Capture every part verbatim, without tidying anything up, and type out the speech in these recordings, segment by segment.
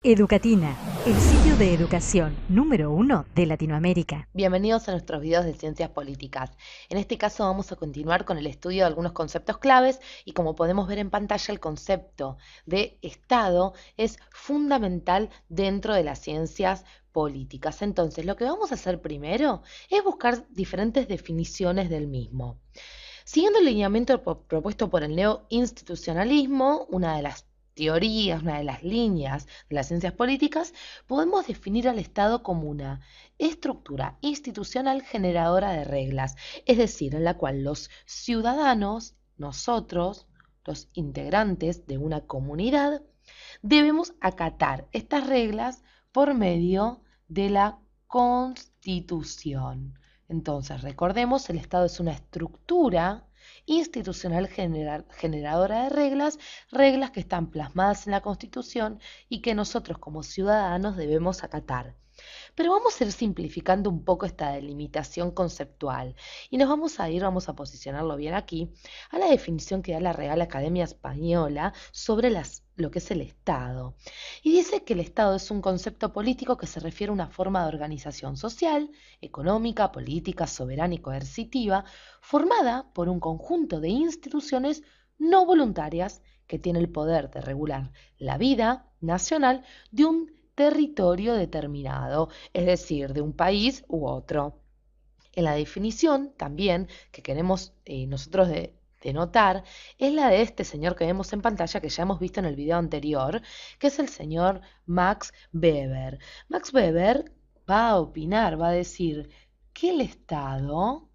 Educatina, el sitio de educación número uno de Latinoamérica. Bienvenidos a nuestros videos de ciencias políticas. En este caso vamos a continuar con el estudio de algunos conceptos claves y como podemos ver en pantalla el concepto de Estado es fundamental dentro de las ciencias políticas. Entonces lo que vamos a hacer primero es buscar diferentes definiciones del mismo. Siguiendo el lineamiento propuesto por el neoinstitucionalismo, una de las teorías, una de las líneas de las ciencias políticas, podemos definir al Estado como una estructura institucional generadora de reglas, es decir, en la cual los ciudadanos, nosotros, los integrantes de una comunidad, debemos acatar estas reglas por medio de la Constitución. Entonces, recordemos, el Estado es una estructura institucional general, generadora de reglas, reglas que están plasmadas en la Constitución y que nosotros como ciudadanos debemos acatar. Pero vamos a ir simplificando un poco esta delimitación conceptual y nos vamos a ir, vamos a posicionarlo bien aquí, a la definición que da la Real Academia Española sobre las, lo que es el Estado. Y dice que el Estado es un concepto político que se refiere a una forma de organización social, económica, política, soberana y coercitiva, formada por un conjunto de instituciones no voluntarias que tiene el poder de regular la vida nacional de un territorio determinado, es decir, de un país u otro. En la definición también que queremos eh, nosotros de, de notar es la de este señor que vemos en pantalla, que ya hemos visto en el video anterior, que es el señor Max Weber. Max Weber va a opinar, va a decir que el Estado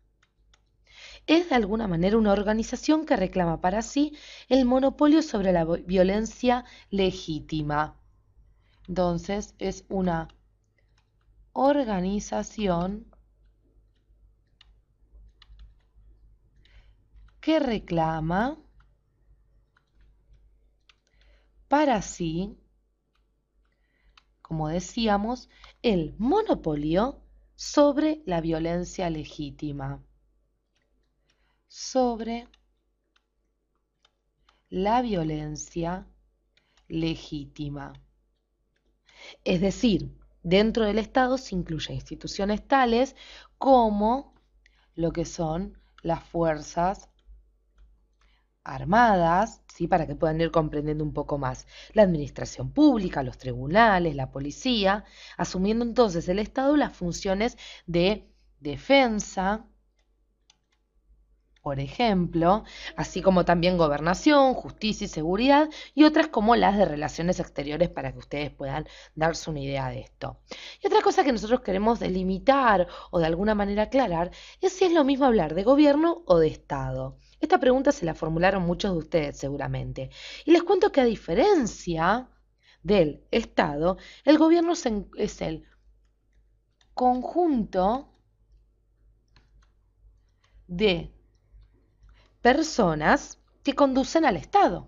es de alguna manera una organización que reclama para sí el monopolio sobre la violencia legítima. Entonces es una organización que reclama para sí, como decíamos, el monopolio sobre la violencia legítima. Sobre la violencia legítima. Es decir, dentro del Estado se incluyen instituciones tales como lo que son las fuerzas armadas, ¿sí? Para que puedan ir comprendiendo un poco más, la administración pública, los tribunales, la policía, asumiendo entonces el Estado las funciones de defensa, por ejemplo, así como también gobernación, justicia y seguridad, y otras como las de relaciones exteriores para que ustedes puedan darse una idea de esto. Y otra cosa que nosotros queremos delimitar o de alguna manera aclarar es si es lo mismo hablar de gobierno o de Estado. Esta pregunta se la formularon muchos de ustedes seguramente. Y les cuento que a diferencia del Estado, el gobierno es el conjunto de personas que conducen al Estado.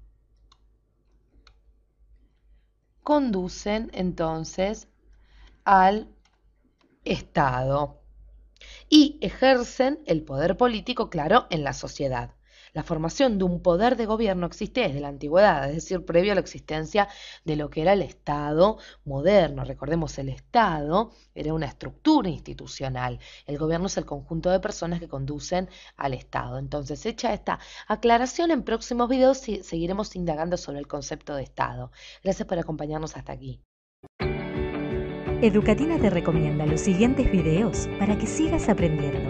Conducen entonces al Estado y ejercen el poder político, claro, en la sociedad. La formación de un poder de gobierno existe desde la antigüedad, es decir, previo a la existencia de lo que era el Estado moderno. Recordemos, el Estado era una estructura institucional. El gobierno es el conjunto de personas que conducen al Estado. Entonces, hecha esta aclaración, en próximos videos seguiremos indagando sobre el concepto de Estado. Gracias por acompañarnos hasta aquí. Educatina te recomienda los siguientes videos para que sigas aprendiendo.